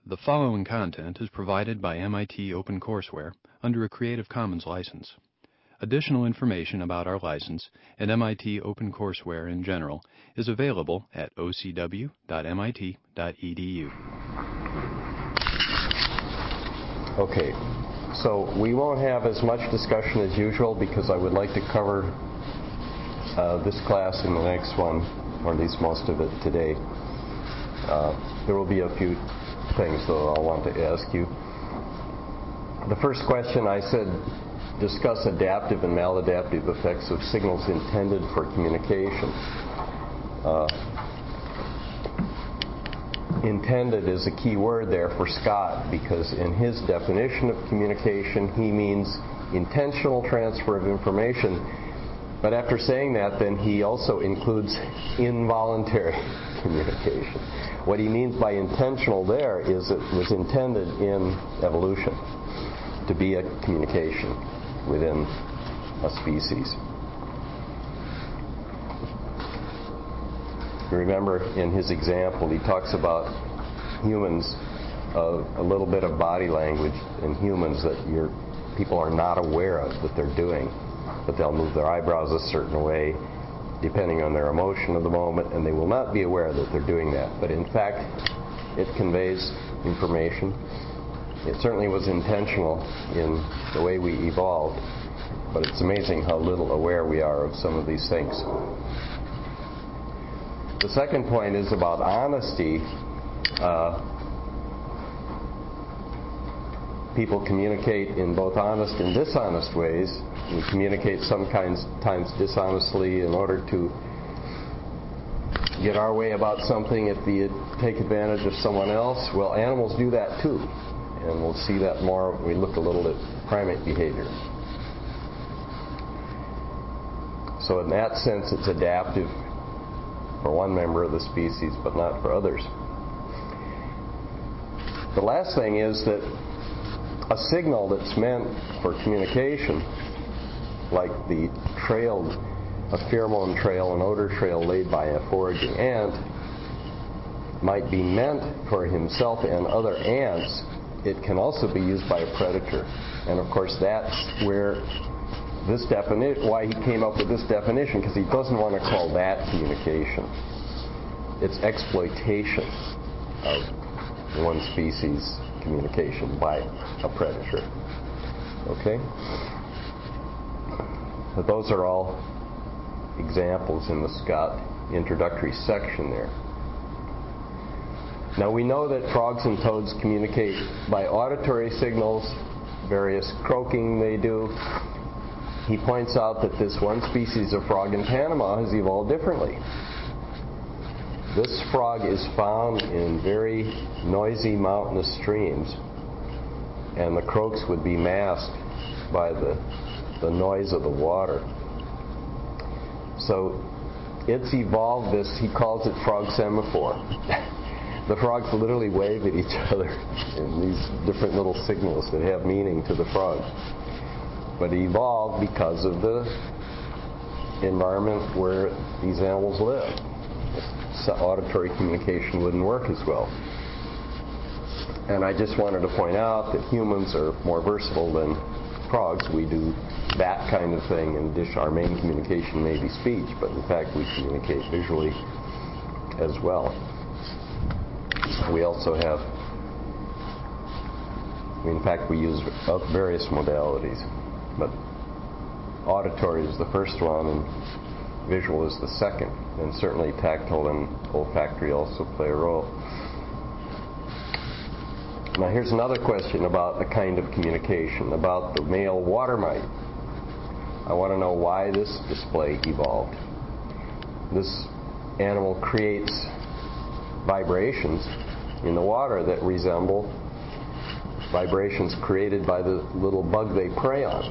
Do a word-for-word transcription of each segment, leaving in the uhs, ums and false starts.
The following content is provided by M I T OpenCourseware under a Creative Commons license. Additional information about our license and M I T OpenCourseware in general is available at o c w dot m i t dot e d u. Okay, so we won't have as much discussion as usual because I would like to cover uh, this class in the next one, or at least most of it today. Uh, there will be a few things though I'll want to ask you. The first question, I said discuss adaptive and maladaptive effects of signals intended for communication. Uh, intended is a key word there for Scott because in his definition of communication he means intentional transfer of information, but after saying that then he also includes involuntary communication. What he means by intentional there is it was intended in evolution to be a communication within a species. You remember in his example he talks about humans, uh, a little bit of body language in humans that your people are not aware of that they're doing, but they'll move their eyebrows a certain way depending on their emotion of the moment, and they will not be aware that they're doing that. But in fact, it conveys information. It certainly was intentional in the way we evolved, but it's amazing how little aware we are of some of these things. The second point is about honesty. Uh, people communicate in both honest and dishonest ways. We communicate sometimes times dishonestly in order to get our way about something if we take advantage of someone else. Well, animals do that too, and we'll see that more when we look a little at primate behavior. So in that sense, it's adaptive for one member of the species, but not for others. The last thing is that a signal that's meant for communication, like the trail, a pheromone trail, an odor trail laid by a foraging ant, might be meant for himself and other ants. It can also be used by a predator. And of course that's where this definition, why he came up with this definition, because he doesn't want to call that communication. It's exploitation of one species communication by a predator. Okay? But those are all examples in the Scott introductory section there. Now we know that frogs and toads communicate by auditory signals, various croaking they do. He points out that this one species of frog in Panama has evolved differently. This frog is found in very noisy mountainous streams, and the croaks would be masked by the, the noise of the water. So it's evolved this, he calls it frog semaphore. The frogs literally wave at each other in these different little signals that have meaning to the frog. But it evolved because of the environment where these animals live. So auditory communication wouldn't work as well. And I just wanted to point out that humans are more versatile than frogs. We do that kind of thing, and our main communication may be speech, but in fact we communicate visually as well. We also have, in fact we use various modalities, but auditory is the first one and visual is the second, and certainly tactile and olfactory also play a role. Now here's another question about a kind of communication, about the male water mite. I want to know why this display evolved. This animal creates vibrations in the water that resemble vibrations created by the little bug they prey on.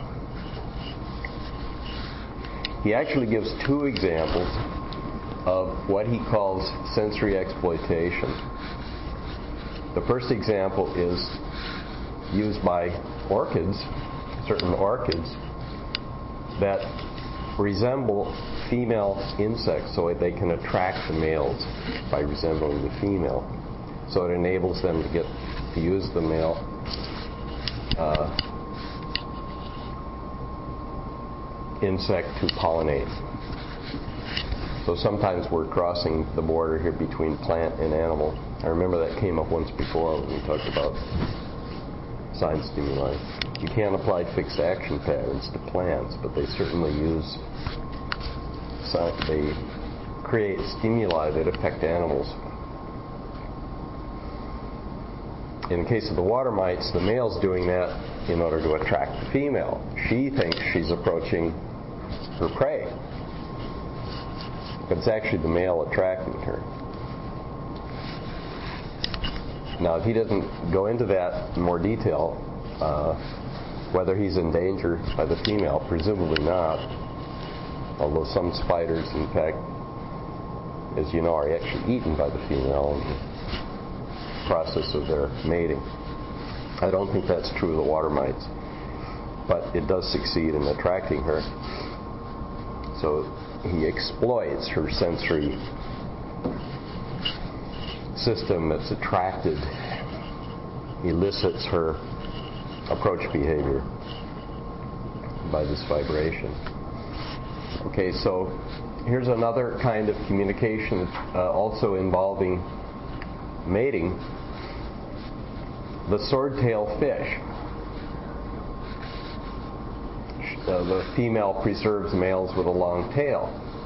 He actually gives two examples of what he calls sensory exploitation. The first example is used by orchids, certain orchids, that resemble female insects, so they can attract the males by resembling the female. So it enables them to get to use the male uh, insect to pollinate. So sometimes we're crossing the border here between plant and animal. I remember that came up once before when we talked about sign stimuli. You can't apply fixed action patterns to plants, but they certainly use, they create stimuli that affect animals. In the case of the water mites, the male's doing that in order to attract the female. She thinks she's approaching her prey, but it's actually the male attracting her. Now, if he doesn't go into that in more detail, uh, whether he's in danger by the female, presumably not, although some spiders, in fact, as you know, are actually eaten by the female in the process of their mating. I don't think that's true of the water mites, but it does succeed in attracting her. So he exploits her sensory system that's attracted, elicits her approach behavior by this vibration. Okay, so here's another kind of communication uh, also involving mating. The swordtail fish. Uh, the female preserves males with a long tail.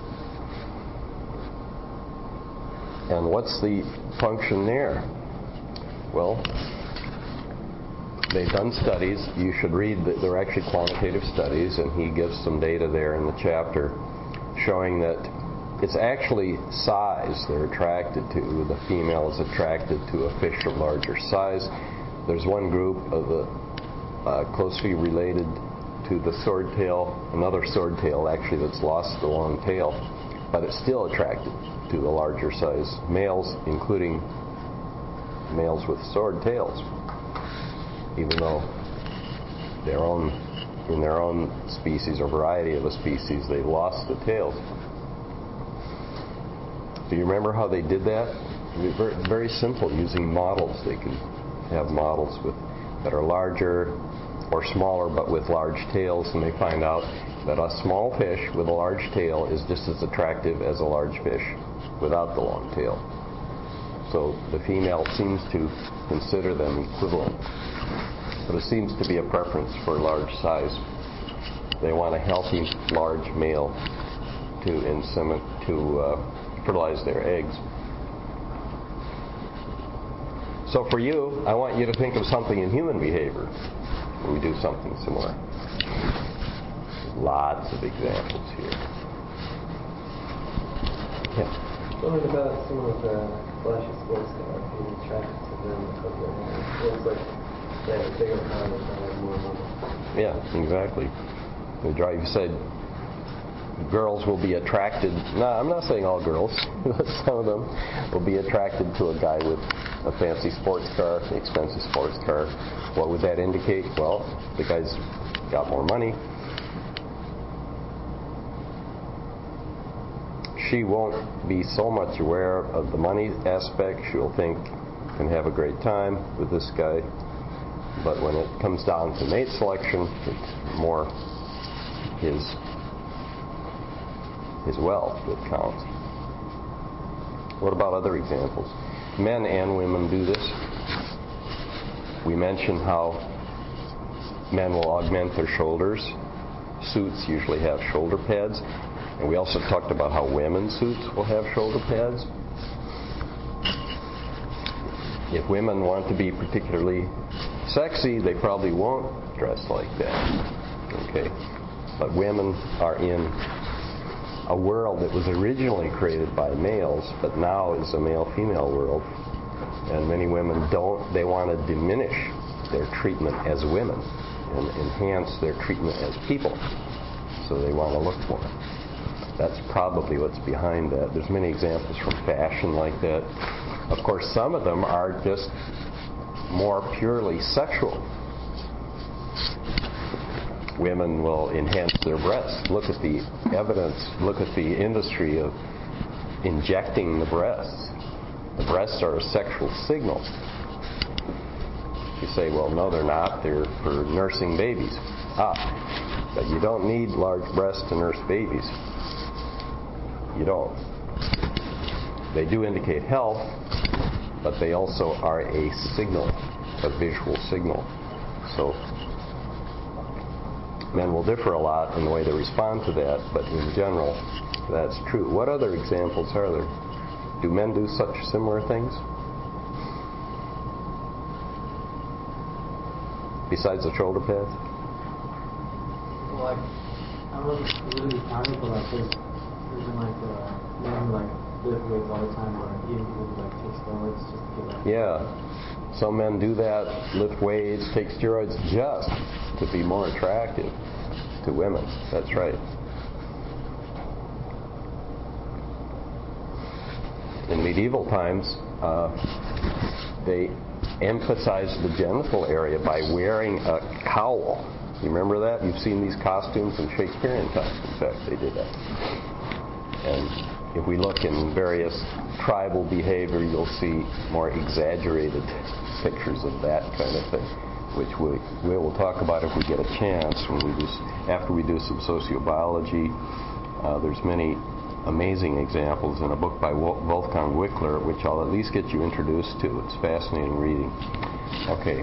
And what's the function there? Well, they've done studies. You should read, the, they're actually quantitative studies, and he gives some data there in the chapter showing that it's actually size they're attracted to. The female is attracted to a fish of larger size. There's one group of the uh, closely related to the swordtail, another swordtail actually that's lost the long tail, but it's still attracted to the larger size males, including males with sword tails, even though their own, in their own species or variety of a species, they've lost the tails. Do you remember how they did that? Very, very simple, using models. They can have models with that are larger or smaller but with large tails, and they find out that a small fish with a large tail is just as attractive as a large fish without the long tail. So the female seems to consider them equivalent, but it seems to be a preference for large size. They want a healthy large male to insemin to uh, fertilize their eggs. So for you, I want you to think of something in human behavior where we do something similar. Lots of examples here. Yeah. What about some of the flashy sports cars being attracted to them because of their hair? It looks like they have a bigger car that have more money. Yeah, exactly. The drive, you said girls will be attracted. No, I'm not saying all girls. Some of them will be attracted to a guy with a fancy sports car, an expensive sports car. What would that indicate? Well, the guy's got more money. She won't be so much aware of the money aspect. She'll think and have a great time with this guy. But when it comes down to mate selection, it's more his his wealth that counts. What about other examples? Men and women do this. We mentioned how men will augment their shoulders. Suits usually have shoulder pads. And we also talked about how women's suits will have shoulder pads. If women want to be particularly sexy, they probably won't dress like that. Okay? But women are in a world that was originally created by males, but now is a male-female world. And many women don't, they want to diminish their treatment as women and enhance their treatment as people. So they want to look more. That's probably what's behind that. There's many examples from fashion like that. Of course, some of them are just more purely sexual. Women will enhance their breasts. Look at the evidence, look at the industry of injecting the breasts. The breasts are a sexual signal. You say, well, no, they're not. They're for nursing babies. Ah, but you don't need large breasts to nurse babies. You don't. They do indicate health, but they also are a signal, a visual signal. So men will differ a lot in the way they respond to that, but in general, that's true. What other examples are there? Do men do such similar things? Besides the shoulder pads? Well, like, I don't know if it's really counting, but like, there's, there's been like, uh, men who like lift weights all the time, or like, even people who like take steroids just to get like. Yeah. Some men do that, lift weights, take steroids just to be more attractive to women. That's right. In medieval times, uh, they emphasized the genital area by wearing a cowl. You remember that? You've seen these costumes in Shakespearean times. In fact, they did that. And if we look in various tribal behavior, you'll see more exaggerated pictures of that kind of thing, which we, we will talk about if we get a chance when we do, after we do some sociobiology. Uh, there's many amazing examples in a book by Wolfgang Wickler, which I'll at least get you introduced to. It's fascinating reading. Okay.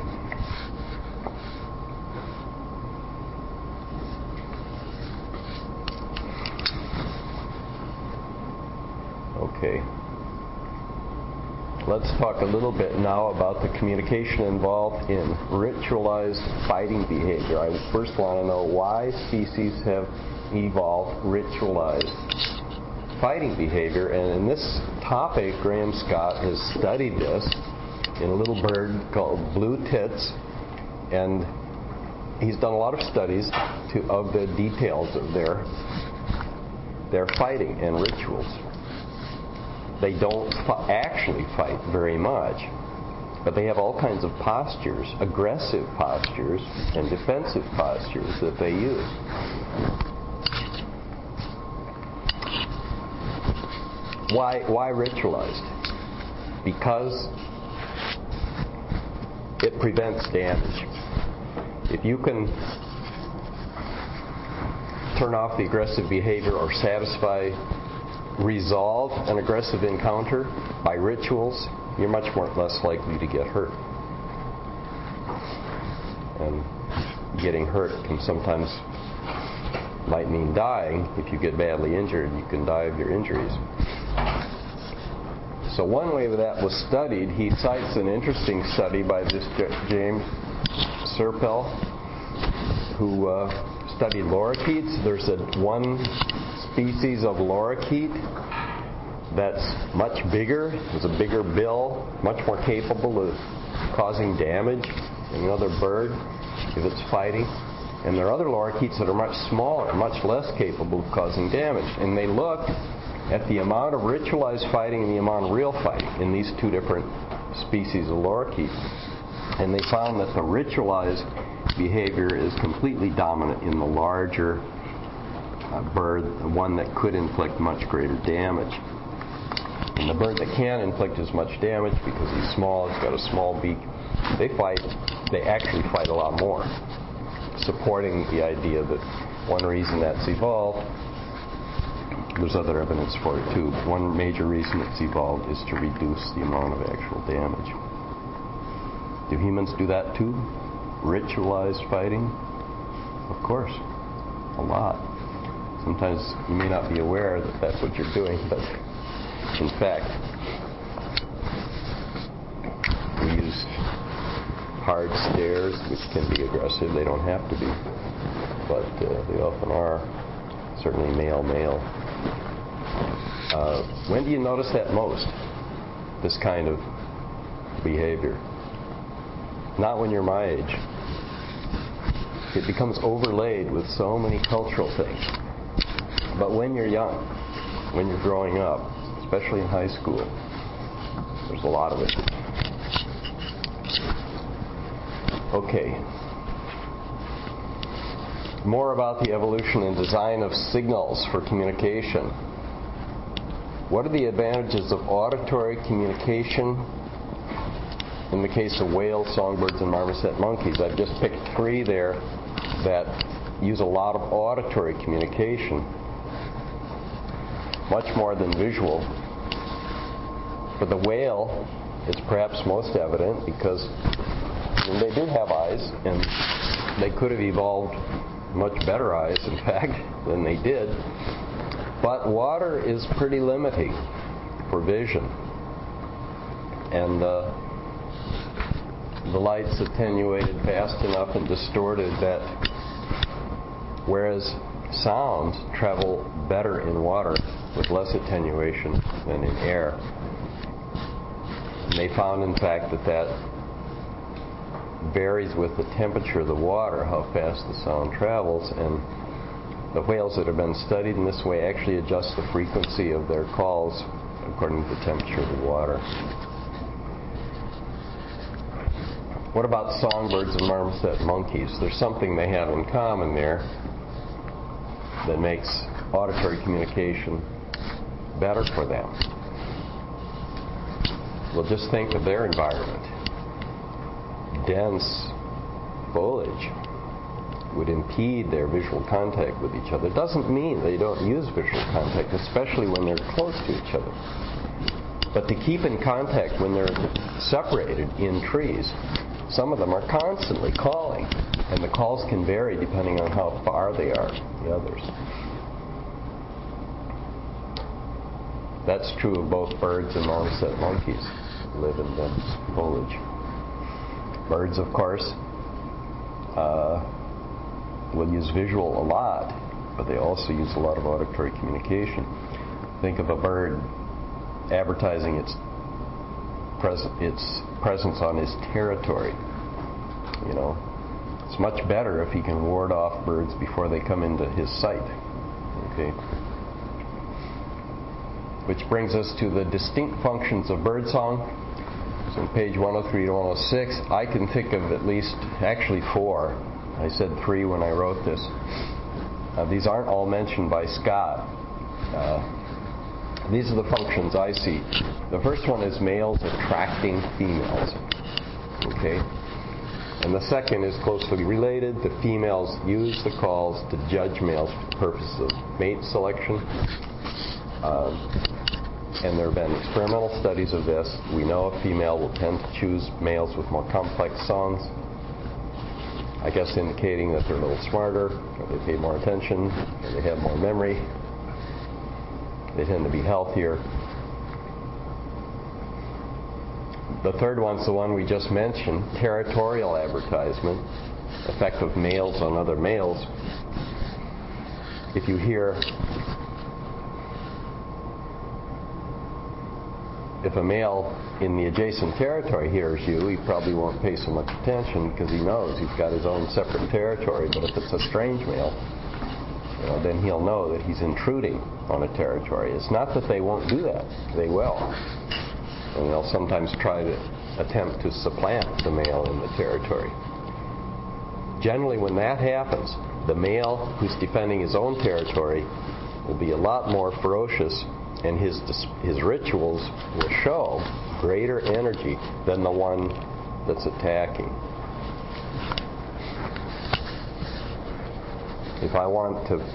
Okay. Let's talk a little bit now about the communication involved in ritualized fighting behavior. I first want to know why species have evolved ritualized fighting behavior, and in this topic, Graham Scott has studied this in a little bird called blue tits, and he's done a lot of studies to, of the details of their their fighting and rituals. They don't f- actually fight very much, but they have all kinds of postures, aggressive postures and defensive postures that they use. Why, why ritualized? Because it prevents damage. If you can turn off the aggressive behavior or satisfy, resolve an aggressive encounter by rituals, you're much more less likely to get hurt. And getting hurt can sometimes might mean dying. If you get badly injured, you can die of your injuries. So one way that was studied, he cites an interesting study by this James Serpell, who uh, studied lorikeets. There's a one species of lorikeet that's much bigger, has a bigger bill, much more capable of causing damage than another bird if it's fighting. And there are other lorikeets that are much smaller, much less capable of causing damage. And they looked at the amount of ritualized fighting and the amount of real fighting in these two different species of lorikeet. And they found that the ritualized behavior is completely dominant in the larger uh, bird, the one that could inflict much greater damage. And the bird that can't inflict as much damage because he's small, he's got a small beak, they fight, they actually fight a lot more, supporting the idea that one reason that's evolved, there's other evidence for it too, but one major reason it's evolved is to reduce the amount of actual damage. Do humans do that too? Ritualized fighting? Of course. A lot. Sometimes you may not be aware that that's what you're doing, but in fact, we use hard stares, which can be aggressive. They don't have to be, but uh, they often are. Certainly male-male. Uh, when do you notice that most? This kind of behavior? Not when you're my age. It becomes overlaid with so many cultural things. But when you're young, when you're growing up, especially in high school, there's a lot of it. Okay. More about the evolution and design of signals for communication. What are the advantages of auditory communication in the case of whales, songbirds, and marmoset monkeys, I've just picked three there that use a lot of auditory communication, much more than visual. For the whale, it's perhaps most evident because they do have eyes, and they could have evolved much better eyes, in fact, than they did. But water is pretty limiting for vision. And uh, the light's attenuated fast enough and distorted that whereas sounds travel better in water with less attenuation than in air. And they found, in fact, that that varies with the temperature of the water, how fast the sound travels, and the whales that have been studied in this way actually adjust the frequency of their calls according to the temperature of the water. What about songbirds and marmoset monkeys? There's something they have in common there that makes auditory communication better for them. Well, just think of their environment. Dense foliage would impede their visual contact with each other. It doesn't mean they don't use visual contact, especially when they're close to each other. But to keep in contact when they're separated in trees, some of them are constantly calling, and the calls can vary depending on how far they are from the others. That's true of both birds and marmoset monkeys who live in dense foliage. Birds, of course, uh, will use visual a lot, but they also use a lot of auditory communication. Think of a bird advertising its, pres- its presence on his territory. You know, it's much better if he can ward off birds before they come into his sight. Okay. Which brings us to the distinct functions of birdsong. So on page one oh three to one oh six, I can think of at least, actually four. I said three when I wrote this. Uh, these aren't all mentioned by Scott. Uh, these are the functions I see. The first one is males attracting females. Okay? And the second is closely related. The females use the calls to judge males for the purposes of mate selection. Uh, And there have been experimental studies of this. We know a female will tend to choose males with more complex songs, I guess indicating that they're a little smarter, or they pay more attention, or they have more memory. They tend to be healthier. The third one's the one we just mentioned, territorial advertisement, effect of males on other males. If you hear If a male in the adjacent territory hears you, he probably won't pay so much attention because he knows he's got his own separate territory. But if it's a strange male, you know, then he'll know that he's intruding on a territory. It's not that they won't do that. They will. And they'll sometimes try to attempt to supplant the male in the territory. Generally, when that happens, the male who's defending his own territory will be a lot more ferocious, and his his rituals will show greater energy than the one that's attacking. If I want to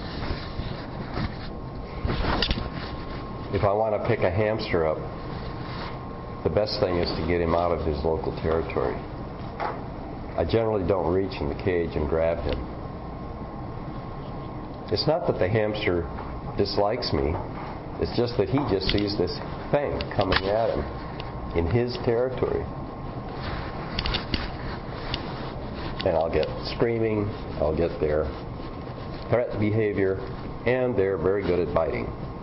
if I want to pick a hamster up, the best thing is to get him out of his local territory. I generally don't reach in the cage and grab him. It's not that the hamster dislikes me. It's just that he just sees this thing coming at him in his territory. And I'll get screaming, I'll get their threat behavior, and they're very good at biting.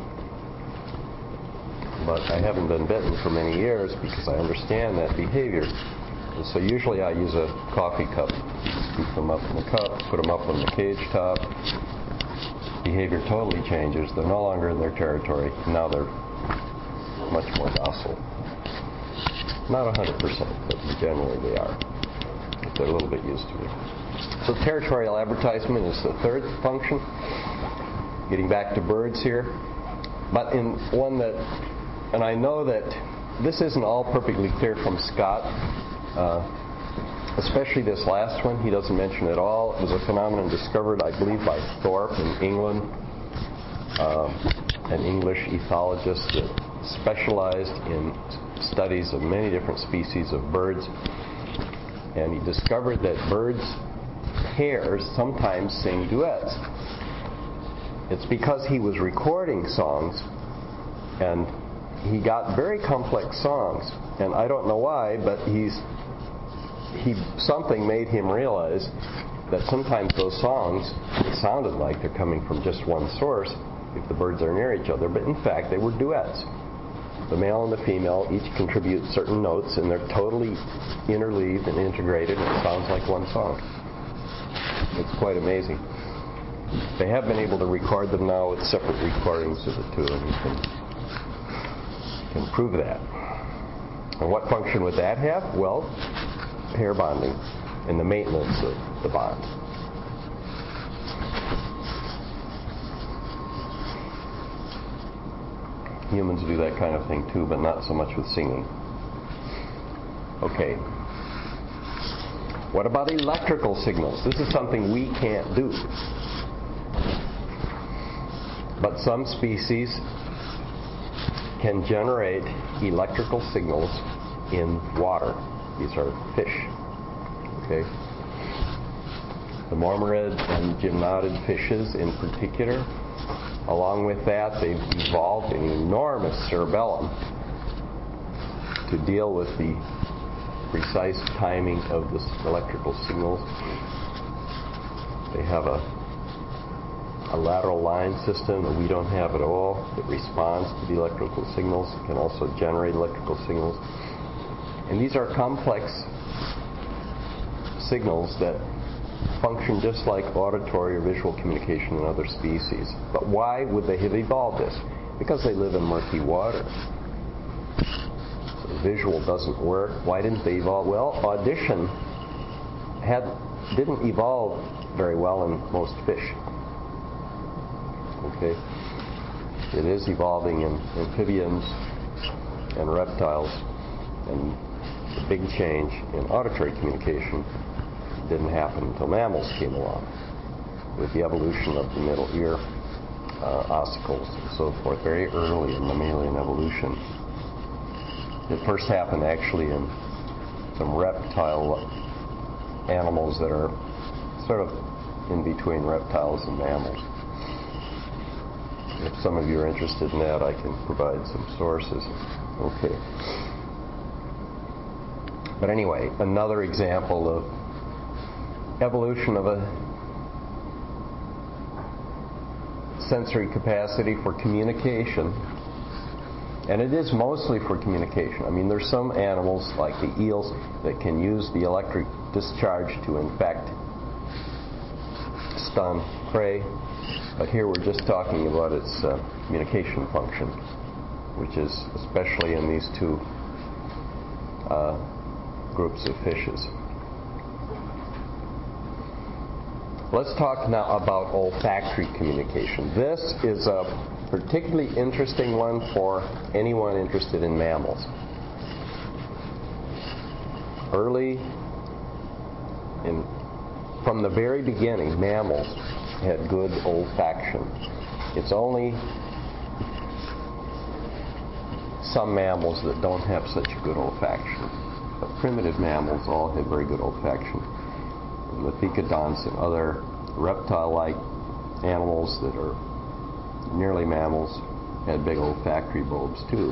But I haven't been bitten for many years because I understand that behavior. And so usually I use a coffee cup. Scoop them up in the cup, put them up on the cage top. Behavior totally changes. They're no longer in their territory. Now they're much more docile. Not one hundred percent, but generally they are. They're a little bit used to me. So territorial advertisement is the third function. Getting back to birds here. But in one that, and I know that this isn't all perfectly clear from Scott, Uh, especially this last one, he doesn't mention at all. It was a phenomenon discovered, I believe, by Thorpe in England, uh, an English ethologist that specialized in studies of many different species of birds. And he discovered that birds' pairs sometimes sing duets. It's because he was recording songs, and he got very complex songs. And I don't know why, but he's he something made him realize that sometimes those songs sounded like they're coming from just one source if the birds are near each other, but in fact they were duets. The male and the female each contribute certain notes, and they're totally interleaved and integrated, and it sounds like one song. It's quite amazing. They have been able to record them now with separate recordings of the two, and you can, can prove that. And what function would that have? Well, pair bonding and the maintenance of the bond. Humans do that kind of thing too, but not so much with singing. Okay. What about electrical signals? This is something we can't do. But some species can generate electrical signals in water. These are fish. Okay. The marmoret and gymnotid fishes in particular. Along with that, they've evolved an enormous cerebellum to deal with the precise timing of the electrical signals. They have a, a lateral line system that we don't have at all that responds to the electrical signals. It can also generate electrical signals. And these are complex signals that function just like auditory or visual communication in other species. But why would they have evolved this? Because they live in murky water. So visual doesn't work. Why didn't they evolve? Well, audition had didn't evolve very well in most fish. Okay, it is evolving in amphibians and reptiles, and the big change in auditory communication didn't happen until mammals came along, with the evolution of the middle ear uh, ossicles and so forth, very early in mammalian evolution. It first happened actually in some reptile animals that are sort of in between reptiles and mammals. If some of you are interested in that, I can provide some sources. Okay. But anyway, another example of evolution of a sensory capacity for communication, and it is mostly for communication. I mean, there's some animals like the eels that can use the electric discharge to in fact stun prey, but here we're just talking about its uh, communication function, which is especially in these two uh, groups of fishes. Let's talk now about olfactory communication. This is a particularly interesting one for anyone interested in mammals. Early, in, from the very beginning, mammals had good olfaction. It's only some mammals that don't have such good olfaction. But primitive mammals all had very good olfaction. The thecodonts and other reptile-like animals that are nearly mammals had big olfactory bulbs too.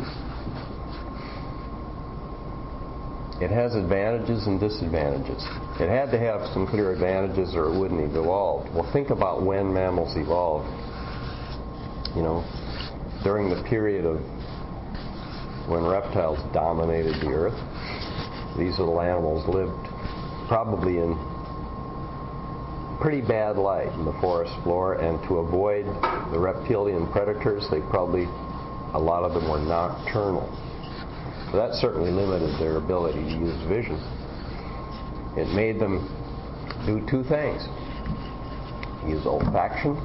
It has advantages and disadvantages. It had to have some clear advantages or it wouldn't have evolved. Well, think about when mammals evolved. You know, during the period of when reptiles dominated the earth, these little animals lived probably in pretty bad light in the forest floor, and to avoid the reptilian predators, they probably, a lot of them were nocturnal. So that certainly limited their ability to use vision. It made them do two things: use olfaction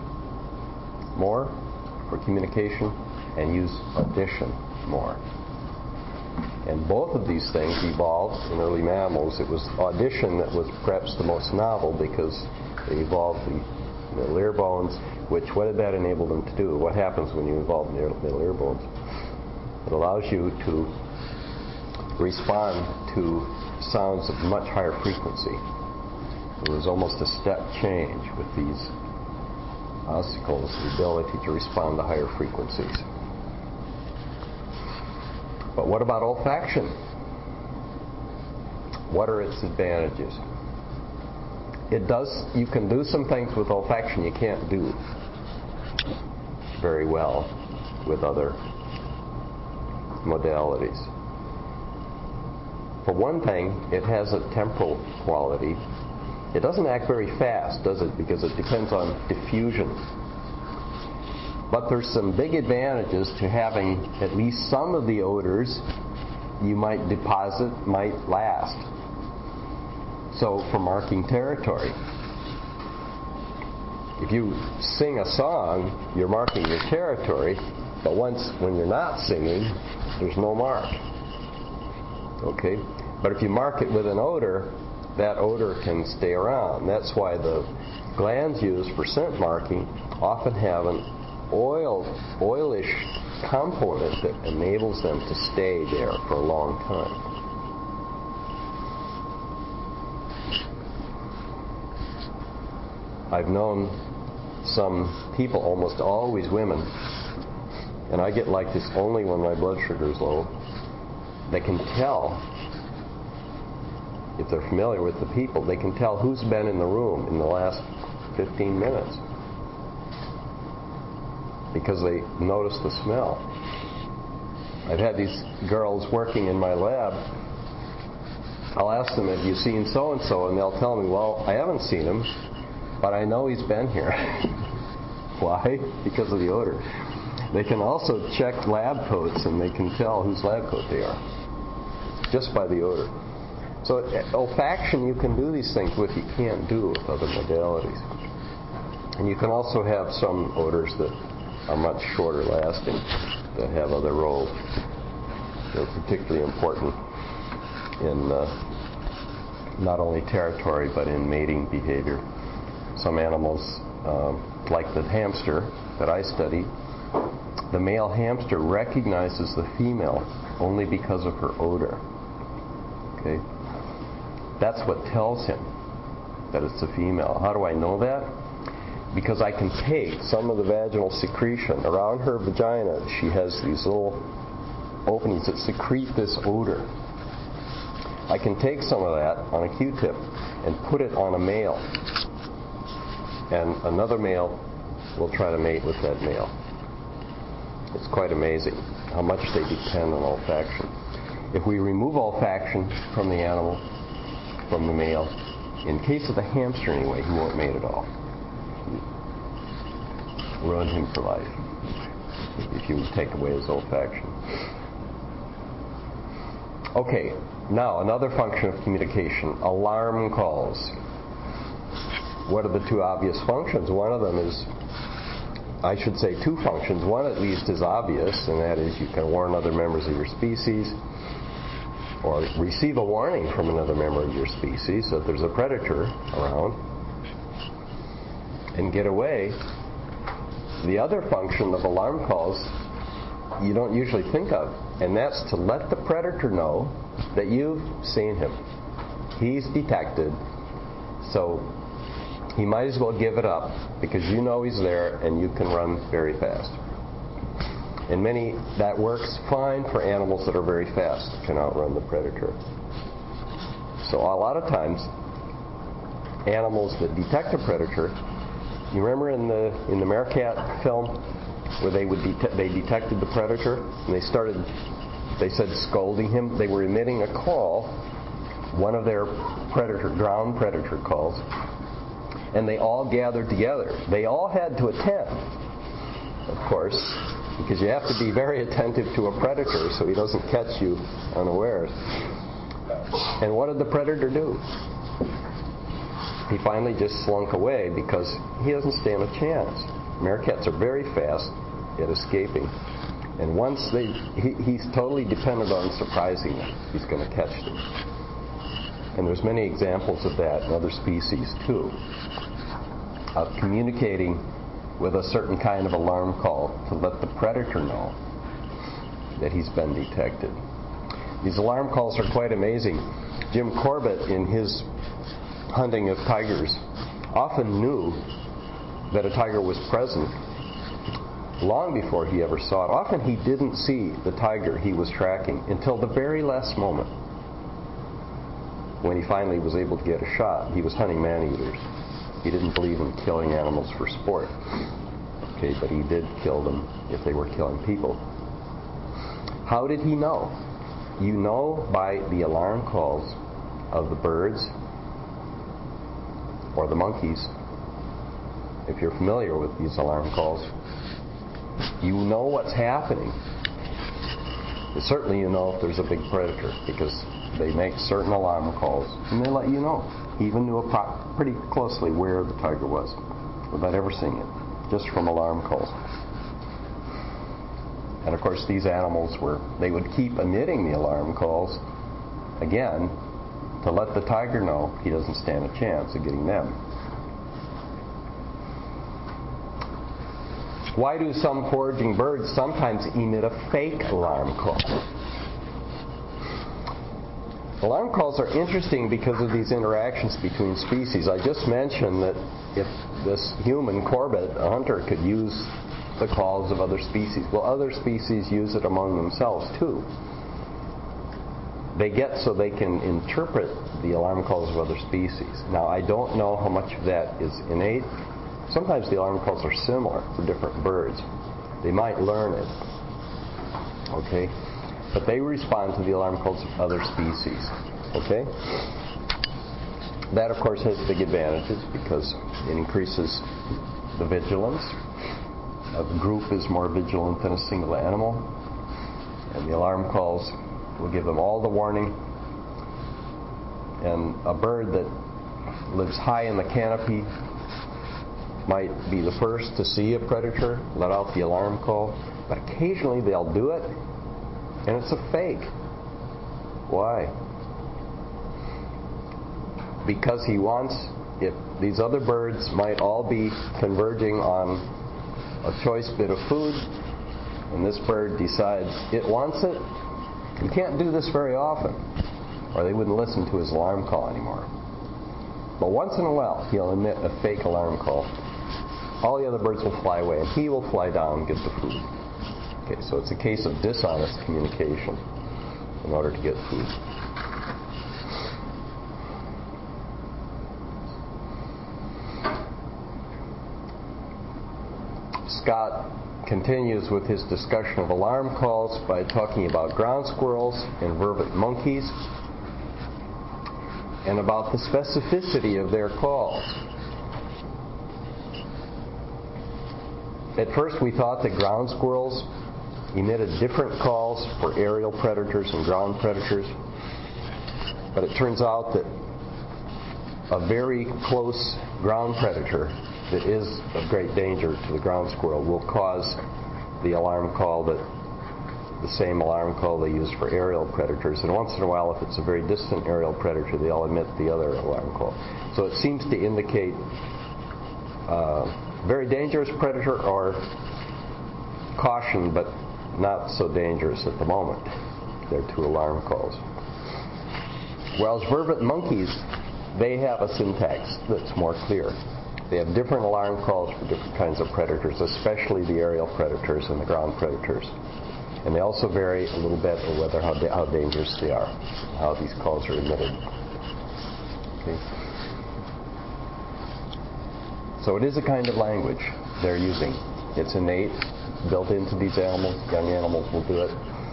more for communication and use audition more. And both of these things evolved in early mammals. It was audition that was perhaps the most novel because they evolved the middle ear bones, which, what did that enable them to do? What happens when you evolve the middle ear bones? It allows you to respond to sounds of much higher frequency. It was almost a step change with these ossicles, the ability to respond to higher frequencies. But what about olfaction? What are its advantages? It does, you can do some things with olfaction you can't do very well with other modalities. For one thing, it has a temporal quality. It doesn't act very fast, does it? Because it depends on diffusion. But there's some big advantages to having at least some of the odors you might deposit might last. So for marking territory, if you sing a song, you're marking your territory, but once when you're not singing, there's no mark. Okay? But if you mark it with an odor, that odor can stay around. That's why the glands used for scent marking often have an oil, oilish component that enables them to stay there for a long time. I've known some people, almost always women, and I get like this only when my blood sugar is low. They can tell, if they're familiar with the people, they can tell who's been in the room in the last fifteen minutes because they notice the smell. I've had these girls working in my lab. I'll ask them, have you seen so-and-so? And they'll tell me, well, I haven't seen him, but I know he's been here. Why? Because of the odor. They can also check lab coats, and they can tell whose lab coat they are just by the odor. So olfaction, you can do these things with, you can't do with other modalities. And you can also have some odors that are much shorter lasting, that have other roles. They're particularly important in uh, not only territory, but in mating behavior. Some animals, um, like the hamster that I study, the male hamster recognizes the female only because of her odor. Okay? That's what tells him that it's a female. How do I know that? Because I can take some of the vaginal secretion around her vagina. She has these little openings that secrete this odor. I can take some of that on a Q-tip and put it on a male. And another male will try to mate with that male. It's quite amazing how much they depend on olfaction. If we remove olfaction from the animal, from the male, in case of the hamster anyway, he won't mate at all. Ruin him for life if you take away his olfaction. Okay, now another function of communication, alarm calls. What are the two obvious functions? One of them is, I should say two functions. One at least is obvious, and that is you can warn other members of your species or receive a warning from another member of your species that there's a predator around and get away. The other function of alarm calls you don't usually think of, and that's to let the predator know that you've seen him. He's detected, so he might as well give it up because you know he's there and you can run very fast. And many, that works fine for animals that are very fast, can outrun the predator. So a lot of times, animals that detect a predator, you remember in the in the Meerkat film where they would det- they detected the predator and they started, they said scolding him. They were emitting a call, one of their predator ground predator calls, and they all gathered together. They all had to attend, of course, because you have to be very attentive to a predator so he doesn't catch you unawares. And what did the predator do? He finally just slunk away because he doesn't stand a chance. Meerkats are very fast at escaping. And once they, he, he's totally dependent on surprising them. He's going to catch them. And there's many examples of that in other species too, of communicating with a certain kind of alarm call to let the predator know that he's been detected. These alarm calls are quite amazing. Jim Corbett, in his hunting of tigers, often knew that a tiger was present long before he ever saw it. Often he didn't see the tiger he was tracking until the very last moment, when he finally was able to get a shot. He was hunting man-eaters. He didn't believe in killing animals for sport. Okay, but he did kill them if they were killing people. How did he know? You know by the alarm calls of the birds or the monkeys. If you're familiar with these alarm calls, you know what's happening. Certainly you know if there's a big predator, because they make certain alarm calls and they let you know. He even knew pro- pretty closely where the tiger was without ever seeing it, just from alarm calls. And of course these animals were, they would keep emitting the alarm calls, again, to let the tiger know he doesn't stand a chance of getting them. Why do some foraging birds sometimes emit a fake alarm call? Alarm calls are interesting because of these interactions between species. I just mentioned that if this human, Corbett, a hunter, could use the calls of other species, well, other species use it among themselves too. They get so they can interpret the alarm calls of other species. Now, I don't know how much of that is innate. Sometimes the alarm calls are similar for different birds. They might learn it, okay? But they respond to the alarm calls of other species, okay? That, of course, has big advantages because it increases the vigilance. A group is more vigilant than a single animal, and the alarm calls will give them all the warning. And a bird that lives high in the canopy might be the first to see a predator, let out the alarm call, but occasionally they'll do it, and it's a fake. Why? Because he wants, if these other birds might all be converging on a choice bit of food, and this bird decides it wants it, you can't do this very often, or they wouldn't listen to his alarm call anymore. But once in a while, he'll emit a fake alarm call. All the other birds will fly away, and he will fly down and get the food. Okay, so it's a case of dishonest communication in order to get food. Scott continues with his discussion of alarm calls by talking about ground squirrels and vervet monkeys and about the specificity of their calls. At first we thought that ground squirrels emitted different calls for aerial predators and ground predators, but it turns out that a very close ground predator that is of great danger to the ground squirrel will cause the alarm call that the same alarm call they use for aerial predators, and once in a while, if it's a very distant aerial predator, they'll emit the other alarm call. So it seems to indicate uh, very dangerous predator or caution, but not so dangerous at the moment. They're two alarm calls. Whereas vervet monkeys, they have a syntax that's more clear. They have different alarm calls for different kinds of predators, especially the aerial predators and the ground predators. And they also vary a little bit in whether how, da- how dangerous they are, how these calls are emitted. Okay. So it is a kind of language they're using. It's innate, built into these animals. Young animals will do it.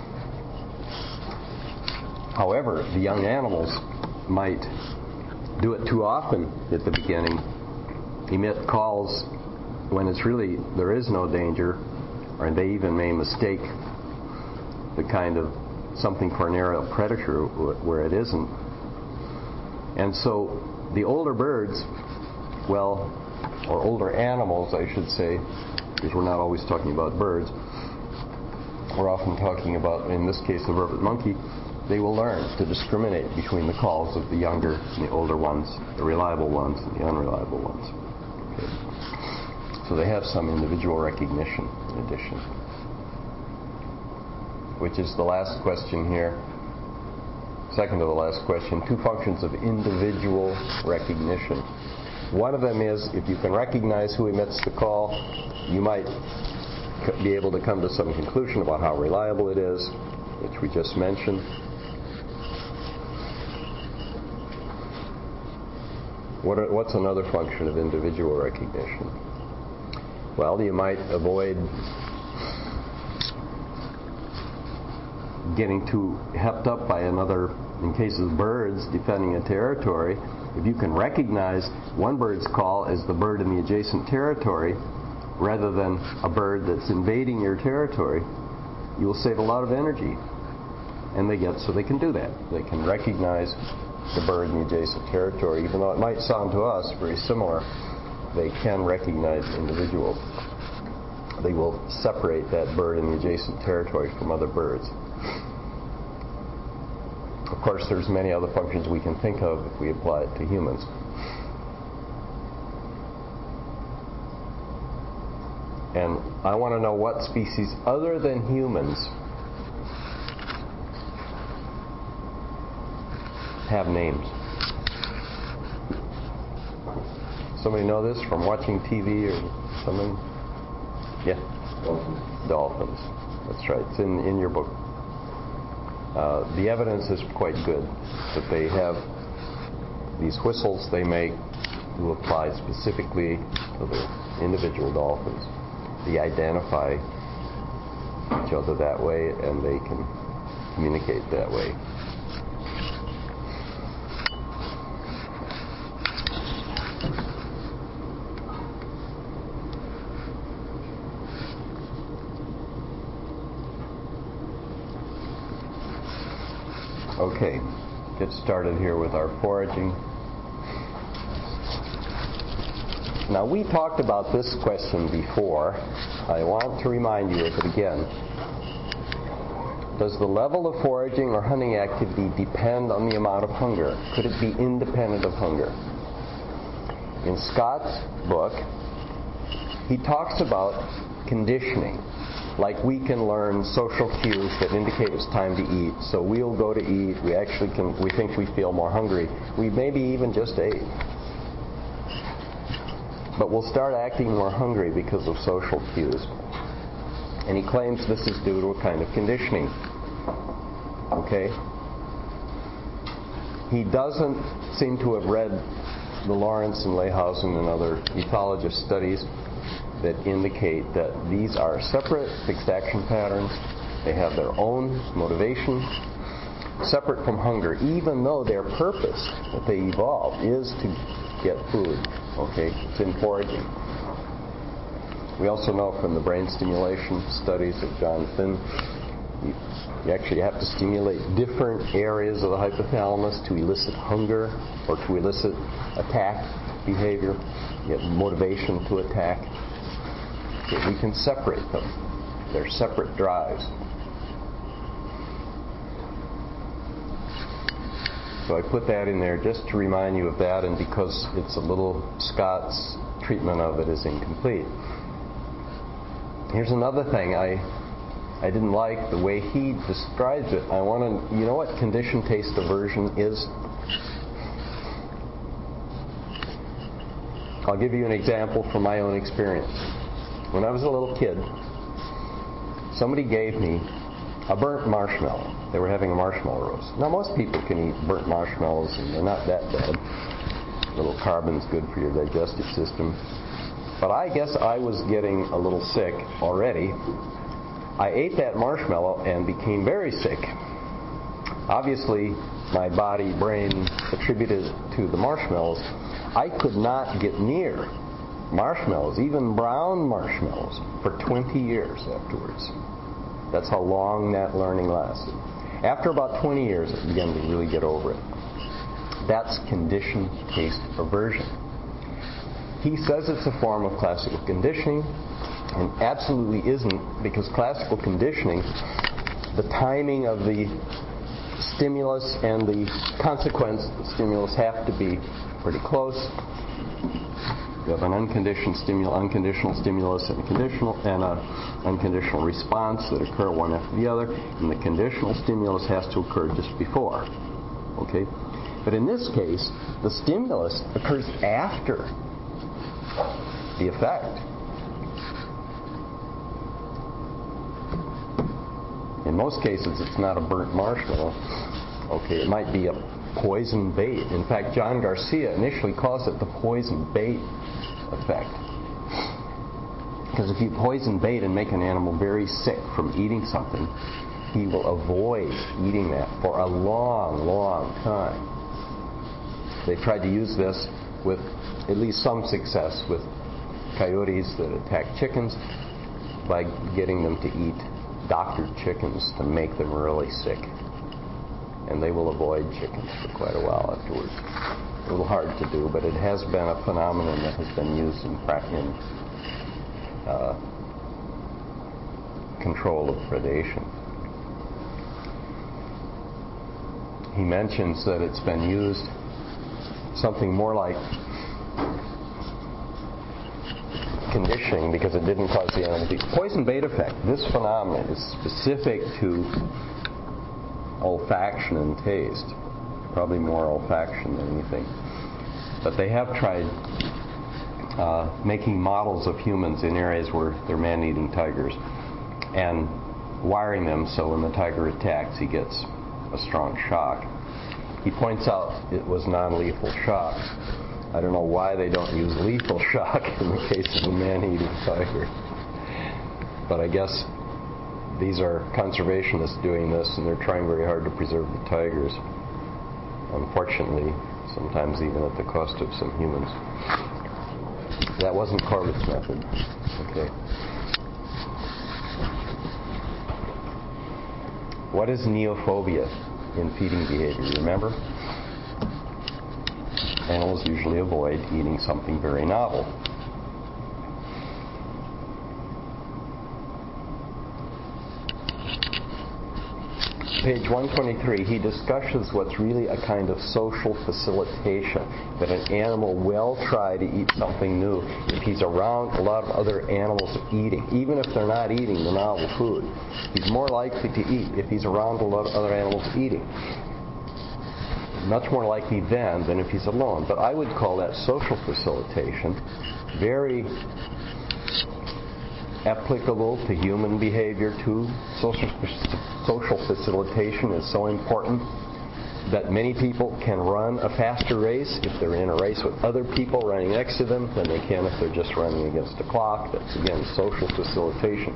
However, the young animals might do it too often at the beginning, emit calls when it's really, there is no danger, or they even may mistake the kind of something for an aerial predator where it isn't. And so the older birds, well, or older animals, I should say, because we're not always talking about birds, we're often talking about, in this case, the vervet monkey, they will learn to discriminate between the calls of the younger and the older ones, the reliable ones and the unreliable ones. Okay. So they have some individual recognition in addition. Which is the last question here. Second to the last question, two functions of individual recognition. One of them is, if you can recognize who emits the call, you might be able to come to some conclusion about how reliable it is, which we just mentioned. What are, what's another function of individual recognition? Well, you might avoid getting too hepped up by another, in cases of birds defending a territory. If you can recognize one bird's call as the bird in the adjacent territory rather than a bird that's invading your territory, you will save a lot of energy. And they get so they can do that. They can recognize the bird in the adjacent territory. Even though it might sound to us very similar, they can recognize individuals. They will separate that bird in the adjacent territory from other birds. Of course, there's many other functions we can think of if we apply it to humans. And I want to know what species other than humans have names. Somebody know this from watching T V or something? Yeah? Dolphins. Dolphins. That's right. It's in, in your book. Uh, the evidence is quite good that they have these whistles they make to apply specifically to the individual dolphins. They identify each other that way, and they can communicate that way. Okay, get started here with our foraging. Now, we talked about this question before. I want to remind you of it again. Does the level of foraging or hunting activity depend on the amount of hunger? Could it be independent of hunger? In Scott's book, he talks about conditioning. Like we can learn social cues that indicate it's time to eat. So we'll go to eat. We actually can, we think we feel more hungry. We maybe even just ate. But we'll start acting more hungry because of social cues. And he claims this is due to a kind of conditioning. Okay? He doesn't seem to have read the Lawrence and Leyhausen and other ethologist studies that indicate that these are separate fixed action patterns. They have their own motivation, separate from hunger, even though their purpose that they evolved is to get food. Okay, it's in foraging. We also know from the brain stimulation studies of John Finn, you, you actually have to stimulate different areas of the hypothalamus to elicit hunger or to elicit attack behavior. You have motivation to attack. Okay, we can separate them. They're separate drives. So I put that in there just to remind you of that, and because it's a little, Scott's treatment of it is incomplete. Here's another thing I I didn't like the way he describes it. I want to, you know what conditioned taste aversion is? I'll give you an example from my own experience. When I was a little kid, somebody gave me a burnt marshmallow. They were having a marshmallow roast. Now, most people can eat burnt marshmallows, and they're not that bad. A little carbon's good for your digestive system. But I guess I was getting a little sick already. I ate that marshmallow and became very sick. Obviously, my body, brain attributed it to the marshmallows. I could not get near marshmallows, even brown marshmallows, for twenty years afterwards. That's how long that learning lasted. After about twenty years, I began to really get over it. That's conditioned taste aversion. He says it's a form of classical conditioning. And absolutely isn't, because classical conditioning, the timing of the stimulus and the consequence of the stimulus have to be pretty close. You have an unconditioned stimulus, unconditional stimulus, and a conditional and a unconditional response that occur one after the other, and the conditional stimulus has to occur just before. Okay, but in this case, the stimulus occurs after the effect. In most cases, it's not a burnt marshmallow. Okay, it might be a poison bait. In fact, John Garcia initially calls it the poison bait effect. Because if you poison bait and make an animal very sick from eating something, he will avoid eating that for a long, long time. They've tried to use this with at least some success with coyotes that attack chickens by getting them to eat doctored chickens to make them really sick. And they will avoid chickens for quite a while afterwards. A little hard to do, but it has been a phenomenon that has been used in, in uh, control of predation. He mentions that it's been used something more like conditioning, because it didn't cause the animal to eat. Poison bait effect, this phenomenon is specific to olfaction and taste, probably more olfaction than anything. But they have tried uh, making models of humans in areas where they're man-eating tigers and wiring them so when the tiger attacks he gets a strong shock. He points out it was non-lethal shock. I don't know why they don't use lethal shock in the case of the man-eating tiger. But I guess these are conservationists doing this, and they're trying very hard to preserve the tigers. Unfortunately, sometimes even at the cost of some humans. That wasn't Corbett's method. Okay. What is neophobia in feeding behavior? Remember? Animals usually avoid eating something very novel. Page one twenty-three, he discusses what's really a kind of social facilitation, that an animal will try to eat something new if he's around a lot of other animals eating. Even if they're not eating the novel food, he's more likely to eat if he's around a lot of other animals eating. Much more likely then than if he's alone. But I would call that social facilitation. Very applicable to human behavior too. Social, social facilitation is so important that many people can run a faster race if they're in a race with other people running next to them than they can if they're just running against a clock. That's, again, social facilitation.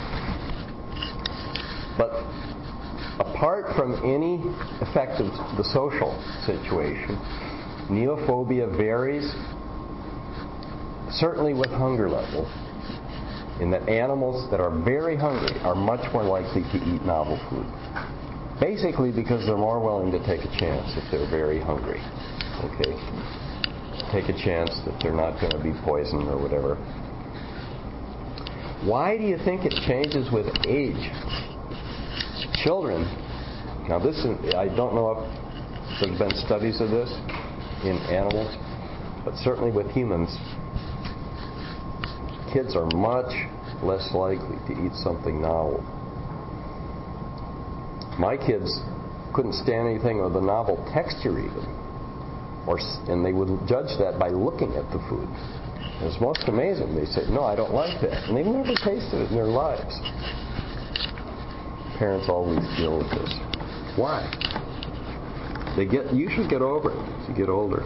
But apart from any effect of the social situation, neophobia varies certainly with hunger level, in that animals that are very hungry are much more likely to eat novel food. Basically because they're more willing to take a chance if they're very hungry. Okay? Take a chance that they're not going to be poisoned or whatever. Why do you think it changes with age? Children, now this is, I don't know if there's been studies of this in animals, but certainly with humans, kids are much less likely to eat something novel. My kids couldn't stand anything with a novel texture even, or and they would judge that by looking at the food. And it's most amazing. They say, "No, I don't like that," and they've never tasted it in their lives. Parents always deal with this. Why? They get usually get over it as you get older.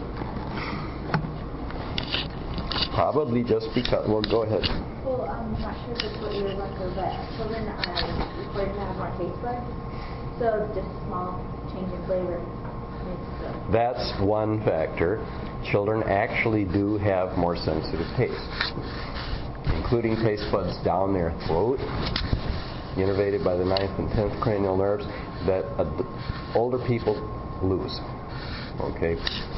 Probably just because. Well, go ahead. Well, I'm not sure if it's what you were about to, but children are reported to have more taste buds, so just a small change in flavor makes the... That's one factor. Children actually do have more sensitive taste, including taste buds down their throat, innervated by the ninth and tenth cranial nerves, that uh, older people lose. Okay?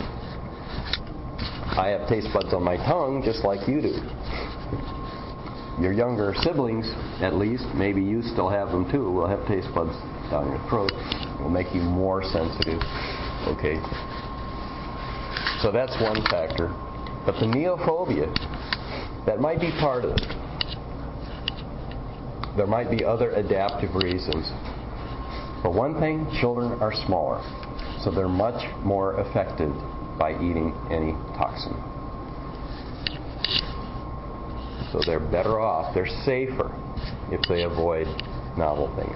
I have taste buds on my tongue just like you do. your younger siblings, at least, maybe you still have them too, will have taste buds down your throat. It will make you more sensitive. Okay. So that's one factor. But the neophobia, that might be part of it. There might be other adaptive reasons. For one thing, children are smaller, so they're much more affected by eating any toxin. So they're better off, they're safer if they avoid novel things.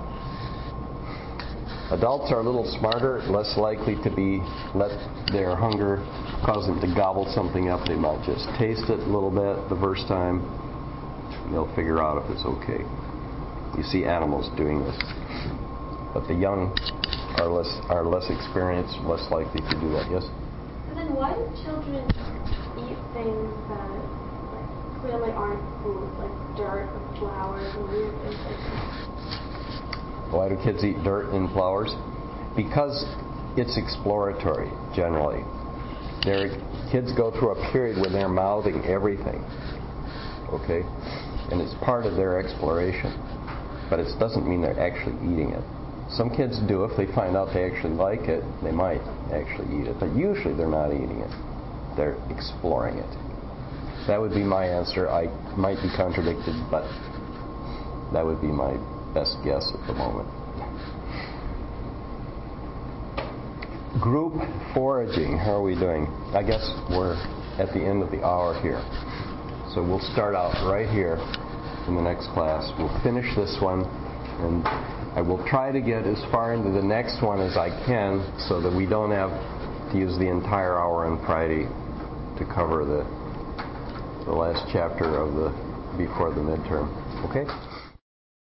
Adults are a little smarter, less likely to be let their hunger cause them to gobble something up. They might just taste it a little bit the first time. They'll figure out if it's okay. You see animals doing this. But the young are less are less experienced, less likely to do that. Yes? So then why do children eat things that like, clearly aren't food, like dirt or flowers and weird things like that? Why do kids eat dirt and flowers? Because it's exploratory, generally. Their kids go through a period when they're mouthing everything. Okay? And it's part of their exploration. But it doesn't mean they're actually eating it. Some kids do. If they find out they actually like it, they might actually eat it. But usually they're not eating it. They're exploring it. That would be my answer. I might be contradicted, but that would be my best guess at the moment. Group foraging. How are we doing? I guess we're at the end of the hour here. So we'll start out right here in the next class. We'll finish this one, and I will try to get as far into the next one as I can so that we don't have to use the entire hour on Friday to cover the the last chapter of the before the midterm. Okay?